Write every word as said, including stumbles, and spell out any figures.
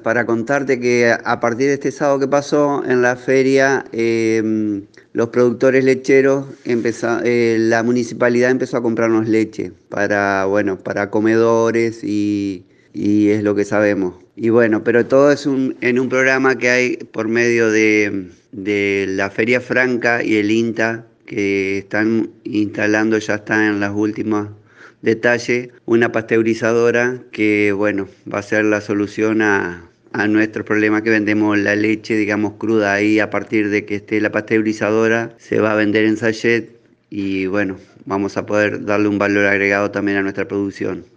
Para contarte que a partir de este sábado que pasó en la feria, eh, los productores lecheros, empezó, eh, la municipalidad empezó a comprarnos leche para, bueno, para comedores y, y es lo que sabemos. Y bueno, pero todo es un, en un programa que hay por medio de, de la Feria Franca y el INTA, que están instalando, ya están en las últimas detalles, una pasteurizadora que, bueno, va a ser la solución a, a nuestro problema que vendemos la leche, digamos, cruda ahí. A partir de que esté la pasteurizadora, se va a vender en sachet y, bueno, vamos a poder darle un valor agregado también a nuestra producción.